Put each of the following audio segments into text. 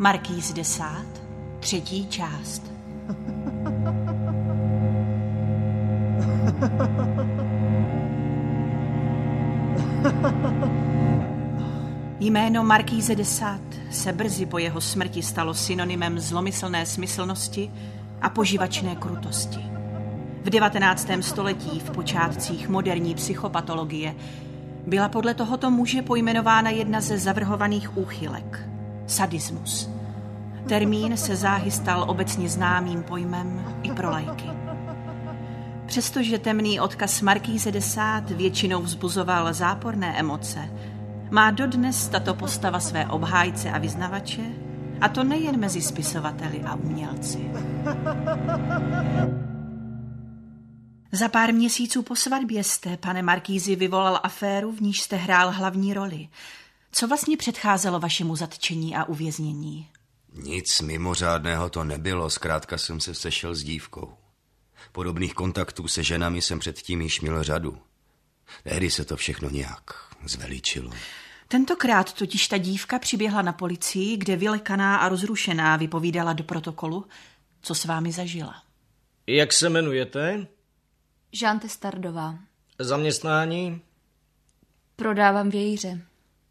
Markýz Desát, 3. část. Jméno Markýze Desát se brzy po jeho smrti stalo synonymem zlomyslné smyslnosti a poživačné krutosti. V 19. století, v počátcích moderní psychopatologie, byla podle tohoto muže pojmenována jedna ze zavrhovaných úchylek – sadismus. Termín se záhy stal obecně známým pojmem i pro laiky. Přestože temný odkaz Markýze Desát většinou vzbuzoval záporné emoce, má dodnes tato postava své obhájce a vyznavače, a to nejen mezi spisovateli a umělci. Za pár měsíců po svatbě jste, pane Markýzi, vyvolal aféru, v níž jste hrál hlavní roli. Co vlastně předcházelo vašemu zatčení a uvěznění? Nic mimořádného to nebylo, zkrátka jsem se sešel s dívkou. Podobných kontaktů se ženami jsem předtím již měl řadu. Tehdy se to všechno nějak zveličilo. Tentokrát totiž ta dívka přiběhla na policii, kde vylekaná a rozrušená vypovídala do protokolu, co s vámi zažila. Jak se jmenujete? Jean Testardová. Zaměstnání? Prodávám vějíře.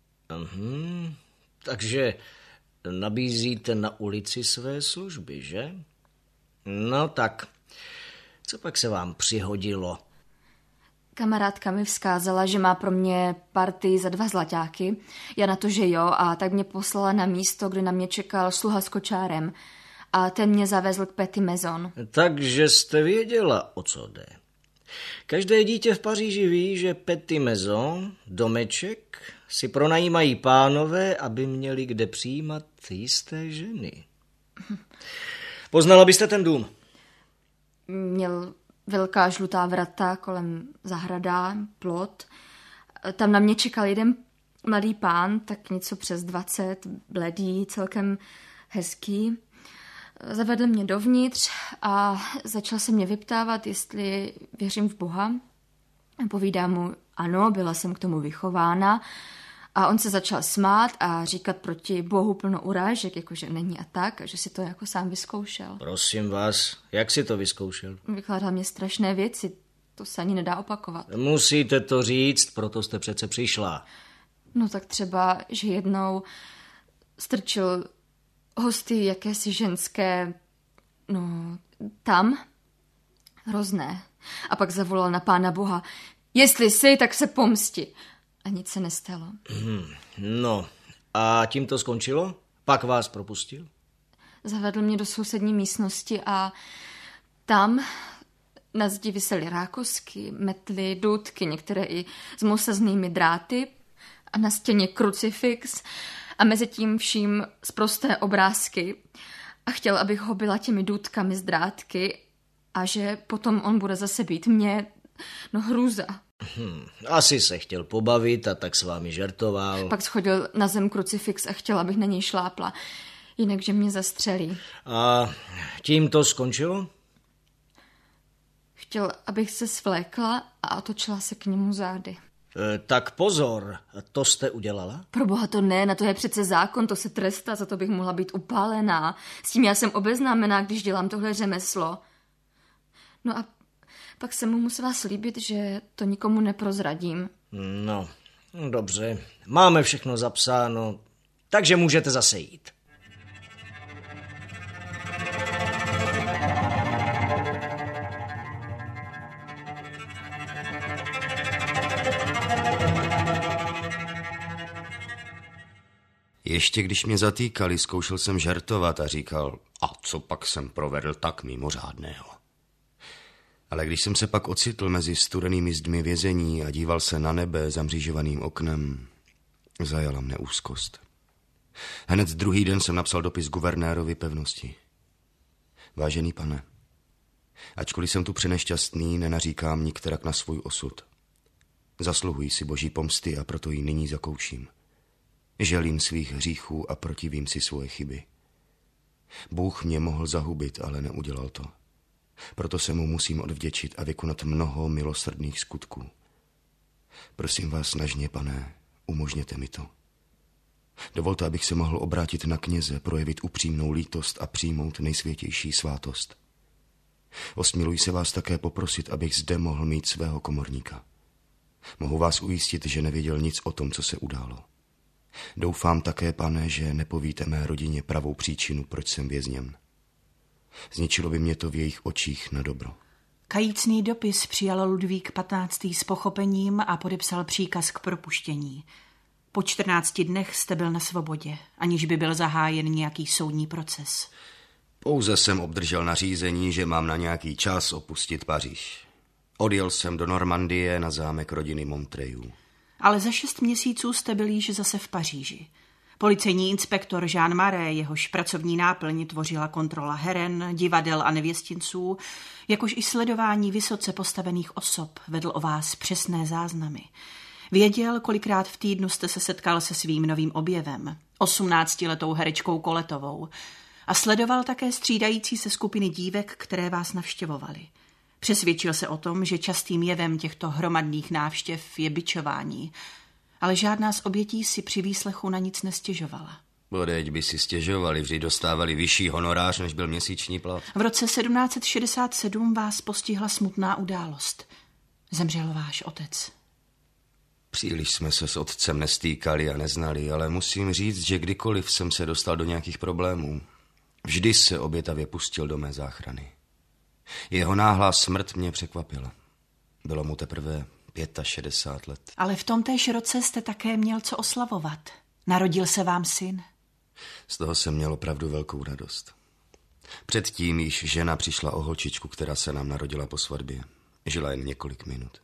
Takže nabízíte na ulici své služby, že? No tak, co pak se vám přihodilo? Kamarádka mi vzkázala, že má pro mě partii za 2 zlaťáky. Já na to, že jo, a tak mě poslala na místo, kde na mě čekal sluha s kočárem. A ten mě zavezl k Petit Maison. Takže jste věděla, o co jde. Každé dítě v Paříži ví, že Petit Maison, domeček, si pronajímají pánové, aby měli kde přijímat jisté ženy. Poznala byste ten dům? Měl velká žlutá vrata, kolem zahrada, plot. Tam na mě čekal jeden mladý pán, tak něco přes 20, bledý, celkem hezký. Zavedl mě dovnitř a začal se mě vyptávat, jestli věřím v Boha. Povídám mu, ano, byla jsem k tomu vychována. A on se začal smát a říkat proti Bohu plno urážek, jakože není a tak, a že si to jako sám vyzkoušel. Prosím vás, jak si to vyzkoušel? Vykládal mě strašné věci, to se ani nedá opakovat. Musíte to říct, proto jste přece přišla. No tak třeba, že jednou strčil hosty jakési ženské, tam, hrozné. A pak zavolal na Pána Boha, jestli jsi, tak se pomsti. A nic se nestalo. No, a tím to skončilo? Pak vás propustil? Zavedl mě do sousední místnosti a tam na zdi visely rákosky, metly, důtky, některé i s mosaznými dráty a na stěně krucifix a mezi tím vším sprosté obrázky a chtěl, abych ho byla těmi důtkami z drátky a že potom on bude zase být mě, hrůza. Asi se chtěl pobavit a tak s vámi žertoval. Pak schodil na zem krucifix a chtěl, abych na něj šlápla, jinak, že mě zastřelí. A tím to skončilo? Chtěl, abych se svlékla a otočila se k němu zády. Tak pozor, to jste udělala? Proboha, to ne, na to je přece zákon, to se trestá, za to bych mohla být upálená. S tím já jsem obeznámená, když dělám tohle řemeslo. No a pak jsem mu musela slíbit, že to nikomu neprozradím. No, dobře, máme všechno zapsáno, takže můžete zase jít. Ještě když mě zatýkali, zkoušel jsem žertovat a říkal, a co pak jsem provedl tak mimořádného. Ale když jsem se pak ocitl mezi studenými zdmi vězení a díval se na nebe zamřížovaným oknem, zajala mne úzkost. Hned druhý den jsem napsal dopis guvernérovi pevnosti. Vážený pane, ačkoliv jsem tu přenešťastný, nenaříkám nikterak na svůj osud. Zasluhuji si boží pomsty a proto ji nyní zakouším. Želím svých hříchů a protivím si svoje chyby. Bůh mě mohl zahubit, ale neudělal to. Proto se mu musím odvděčit a vykonat mnoho milosrdných skutků. Prosím vás snažně, pane, umožněte mi to. Dovolte, abych se mohl obrátit na kněze, projevit upřímnou lítost a přijmout nejsvětější svátost. Osmiluji se vás také poprosit, abych zde mohl mít svého komorníka. Mohu vás ujistit, že nevěděl nic o tom, co se událo. Doufám také, pane, že nepovíte mé rodině pravou příčinu, proč jsem vězněn. Zničilo by mě to v jejich očích na dobro. Kajícný dopis přijal Ludvík XV. S pochopením a podepsal příkaz k propuštění. Po 14 dnech jste byl na svobodě, aniž by byl zahájen nějaký soudní proces. Pouze jsem obdržel nařízení, že mám na nějaký čas opustit Paříž. Odjel jsem do Normandie na zámek rodiny Montreuilů. Ale za 6 měsíců jste byl již zase v Paříži. Policejní inspektor Jean Marais, jehož pracovní náplň tvořila kontrola heren, divadel a nevěstinců, jakož i sledování vysoce postavených osob, vedl o vás přesné záznamy. Věděl, kolikrát v týdnu jste se setkal se svým novým objevem, 18letou herečkou Koletovou, a sledoval také střídající se skupiny dívek, které vás navštěvovaly. Přesvědčil se o tom, že častým jevem těchto hromadných návštěv je bičování, ale žádná z obětí si při výslechu na nic nestěžovala. Bodeď by si stěžovali, vždy dostávali vyšší honorář, než byl měsíční plat. V roce 1767 vás postihla smutná událost. Zemřel váš otec. Příliš jsme se s otcem nestýkali a neznali, ale musím říct, že kdykoliv jsem se dostal do nějakých problémů, vždy se obětavě pustil do mé záchrany. Jeho náhlá smrt mě překvapila. Bylo mu teprve 65 let. Ale v tomtéž roce jste také měl co oslavovat. Narodil se vám syn. Z toho jsem měl opravdu velkou radost. Předtím již žena přišla o holčičku, která se nám narodila po svatbě. Žila jen několik minut.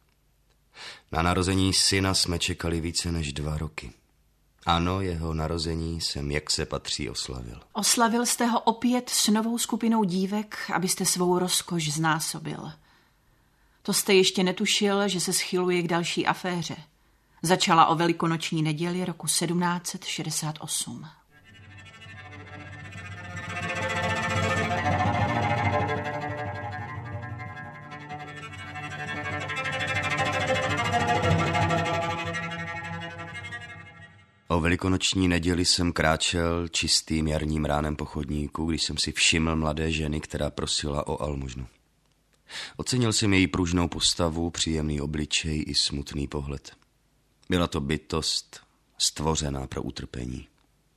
Na narození syna jsme čekali více než 2 roky. Ano, jeho narození jsem, jak se patří, oslavil. Oslavil jste ho opět s novou skupinou dívek, abyste svou rozkoš znásobil. To jste ještě netušil, že se schyluje k další aféře. Začala o velikonoční neděli roku 1768. O velikonoční neděli jsem kráčel čistým jarním ránem po chodníku, když jsem si všiml mladé ženy, která prosila o almužnu. Ocenil jsem její pružnou postavu, příjemný obličej i smutný pohled. Byla to bytost stvořená pro utrpení.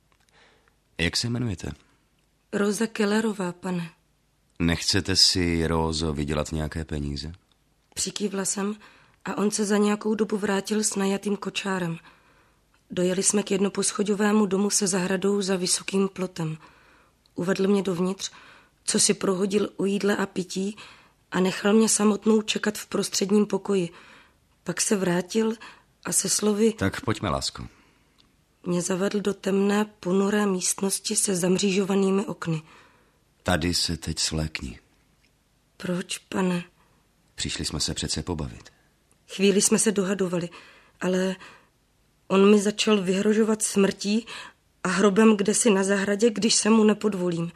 Jak se jmenujete? Rosa Kellerová, pane. Nechcete si, Rózo, vydělat nějaké peníze? Přikývla jsem a on se za nějakou dobu vrátil s najatým kočárem. Dojeli jsme k jednoposchodovému domu se zahradou za vysokým plotem. Uvedl mě dovnitř, co si prohodil o jídle a pití a nechal mě samotnou čekat v prostředním pokoji. Pak se vrátil a se slovy... Tak pojďme, lásko. Mě zavedl do temné, ponuré místnosti se zamřížovanými okny. Tady se teď svlékni. Proč, pane? Přišli jsme se přece pobavit. Chvíli jsme se dohadovali, ale on mi začal vyhrožovat smrtí a hrobem kdesi na zahradě, když se mu nepodvolím.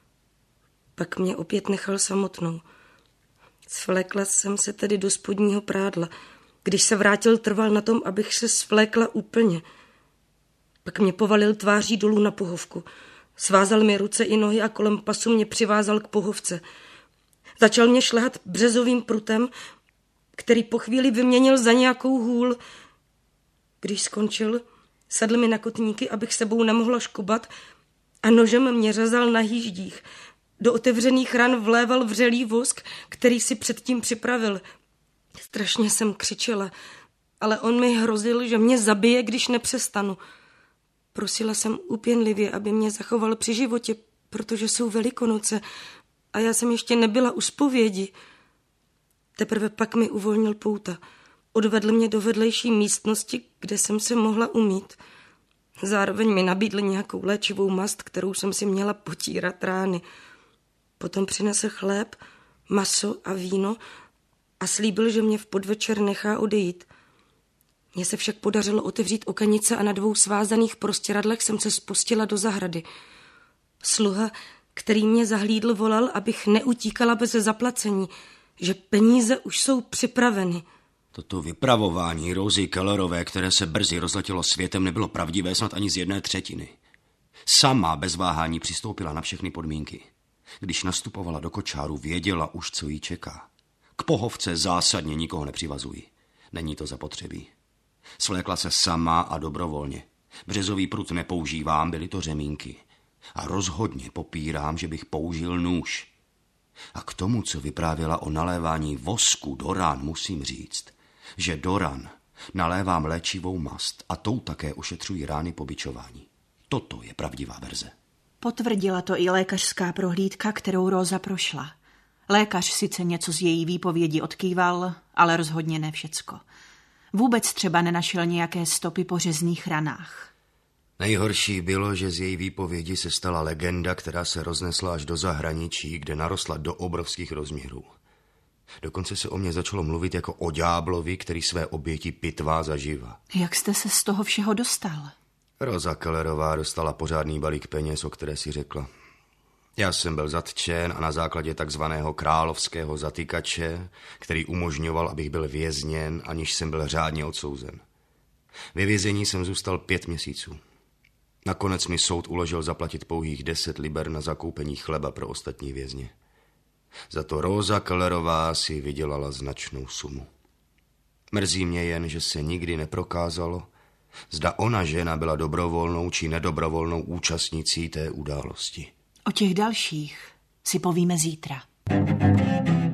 Pak mě opět nechal samotnou. Svlékla jsem se tedy do spodního prádla. Když se vrátil, trval na tom, abych se svlékla úplně. Pak mě povalil tváří dolů na pohovku. Svázal mi ruce i nohy a kolem pasu mě přivázal k pohovce. Začal mě šlehat březovým prutem, který po chvíli vyměnil za nějakou hůl. Když skončil, sedl mi na kotníky, abych sebou nemohla škubat, a nožem mě řezal na hýždích. Do otevřených ran vléval vřelý vosk, který si předtím připravil. Strašně jsem křičela, ale on mi hrozil, že mě zabije, když nepřestanu. Prosila jsem úpěnlivě, aby mě zachoval při životě, protože jsou Velikonoce a já jsem ještě nebyla u zpovědi. Teprve pak mi uvolnil pouta. Odvedl mě do vedlejší místnosti, kde jsem se mohla umýt. Zároveň mi nabídl nějakou léčivou mast, kterou jsem si měla potírat rány. Potom přinesl chléb, maso a víno a slíbil, že mě v podvečer nechá odejít. Mně se však podařilo otevřít okenice a na 2 svázaných prostěradlech jsem se spustila do zahrady. Sluha, který mě zahlídl, volal, abych neutíkala bez zaplacení, že peníze už jsou připraveny. Toto vypravování Rosie Kellerové, které se brzy rozletělo světem, nebylo pravdivé snad ani z 1/3. Sama bez váhání přistoupila na všechny podmínky. Když nastupovala do kočáru, věděla už, co jí čeká. K pohovce zásadně nikoho nepřivazují. Není to zapotřebí. Svlékla se sama a dobrovolně. Březový prut nepoužívám, byly to řemínky. A rozhodně popírám, že bych použil nůž. A k tomu, co vyprávěla o nalévání vosku do ran, musím říct, že do ran nalévám léčivou mast a tou také ošetřují rány po bičování. Toto je pravdivá verze. Potvrdila to i lékařská prohlídka, kterou Róza prošla. Lékař sice něco z její výpovědi odkýval, ale rozhodně ne všecko. Vůbec třeba nenašel nějaké stopy po řezných ranách. Nejhorší bylo, že z její výpovědi se stala legenda, která se roznesla až do zahraničí, kde narostla do obrovských rozměrů. Dokonce se o mě začalo mluvit jako o ďáblovi, který své oběti pitvá zaživa. Jak jste se z toho všeho dostal? Rosa Kellerová dostala pořádný balík peněz, o které si řekla. Já jsem byl zatčen a na základě takzvaného královského zatýkače, který umožňoval, abych byl vězněn, aniž jsem byl řádně odsouzen. Ve vězení jsem zůstal 5 měsíců. Nakonec mi soud uložil zaplatit pouhých 10 liber na zakoupení chleba pro ostatní vězně. Za to Rosa Kellerová si vydělala značnou sumu. Mrzí mě jen, že se nikdy neprokázalo, zda ona žena byla dobrovolnou či nedobrovolnou účastnicí té události. O těch dalších si povíme zítra.